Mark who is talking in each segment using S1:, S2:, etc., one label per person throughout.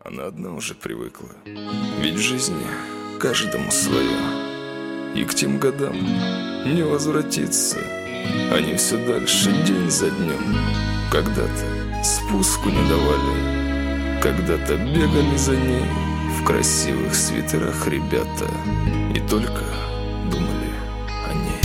S1: Она одна уже привыкла, ведь в жизни каждому свое. И к тем годам не возвратиться, они все дальше день за днем. Когда-то спуску не давали, когда-то бегали за ней в красивых свитерах ребята и только думали о ней.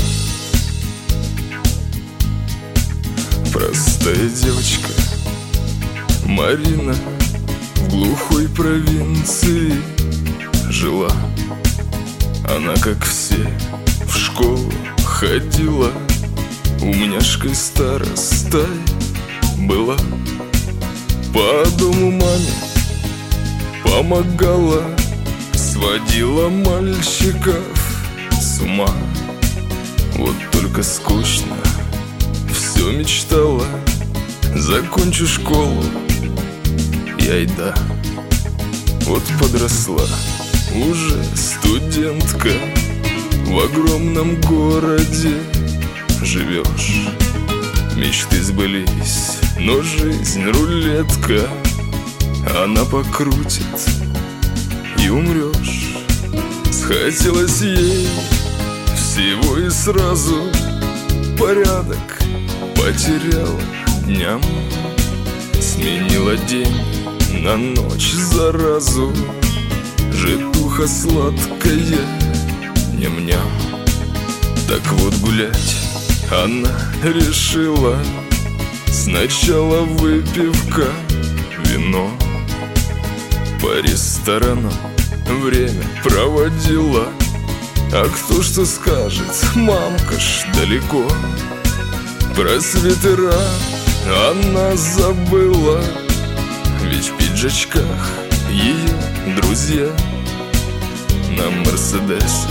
S1: Простая девочка Марина в глухой провинции жила. Она, как все, в школу ходила, умняшкой старостой была. По дому маме помогала, сводила мальчиков с ума. Вот только скучно все мечтала: закончу школу и айда. Вот подросла уже студентка, в огромном городе живешь. Мечты сбылись, но жизнь рулетка, она покрутит и умрешь. Схотелось ей всего и сразу, порядок потеряла дням, сменила день на ночь заразу. Житуха сладкая, ням-ням. Так вот гулять она решила. Сначала выпивка, вино, по ресторанам время проводила. А кто что скажет, мамка ж далеко. Про свитера она забыла, ведь в пиджачках ее друзья на мерседесах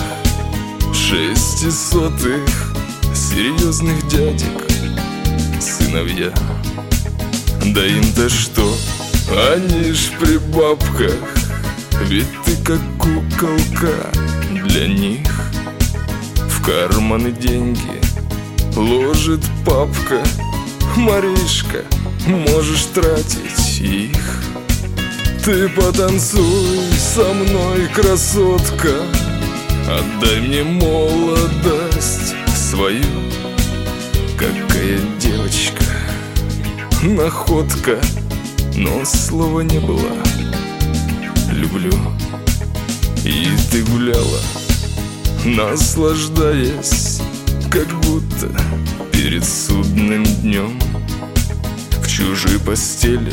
S1: 600-х, серьезных дядек сыновья. Да им-то что, они ж при бабках, ведь ты как куколка для них. В карманы деньги ложит папка, Маришка, можешь тратить их. Ты потанцуй со мной, красотка, отдай мне молодость свою. Какая девочка, находка, но слова не было люблю. И ты гуляла, наслаждаясь, как будто перед судным днем. В чужой постели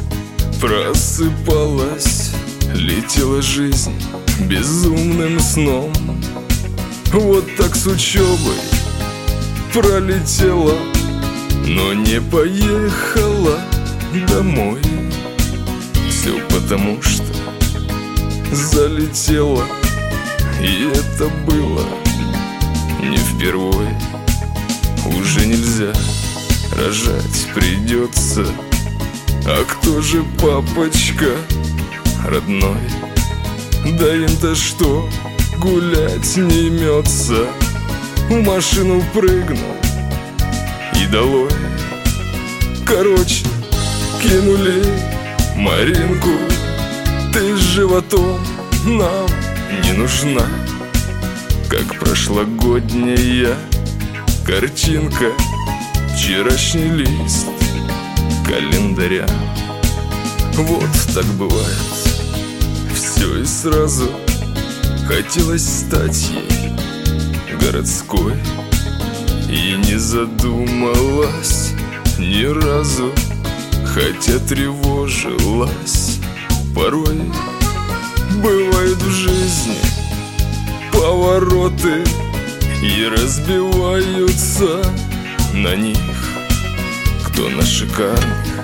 S1: просыпалась, летела жизнь безумным сном. Вот так с учебой пролетела, но не поехала домой. Все потому, что залетела, и это было не впервой. Уже нельзя, рожать придется. А кто же папочка родной? Да им-то что, гулять не имется. В машину прыгнул и долой. Короче, кинули Маринку. Ты с животом нам не нужна, как прошлогодняя картинка, вчерашний лист календаря. Вот так бывает, все и сразу. Хотелось стать ей городской, и не задумалась ни разу, хотя тревожилась. Порой бывают в жизни повороты, и разбиваются на них кто на шикарных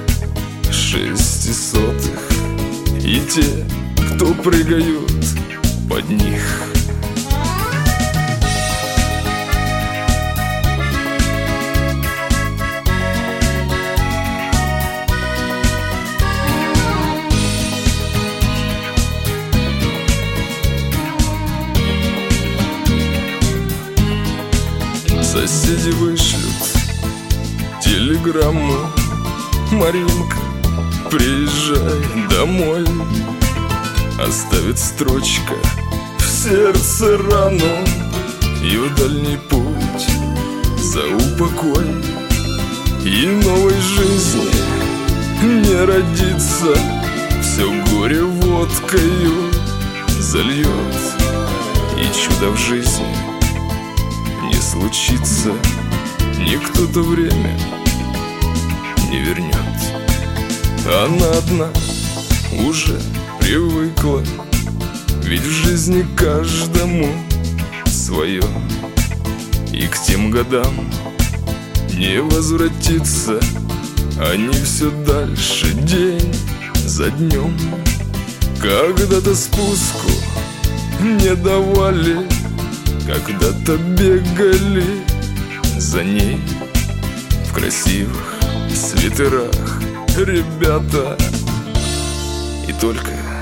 S1: 600-х, и те, кто прыгают под них. Соседи вышлют телеграмму: Маринка, приезжай домой. оставит строчка в сердце рану, и в дальний путь за упокой, и новой жизни не родится. Все горе водкою зальет, и чудо в жизни не случится. Никто-то время не вернет. Она одна уже привыкла, ведь в жизни каждому свое, и к тем годам не возвратиться. Они все дальше, день за днем. Когда-то спуску не давали, когда-то бегали за ней в красивых свитерах ребята. И только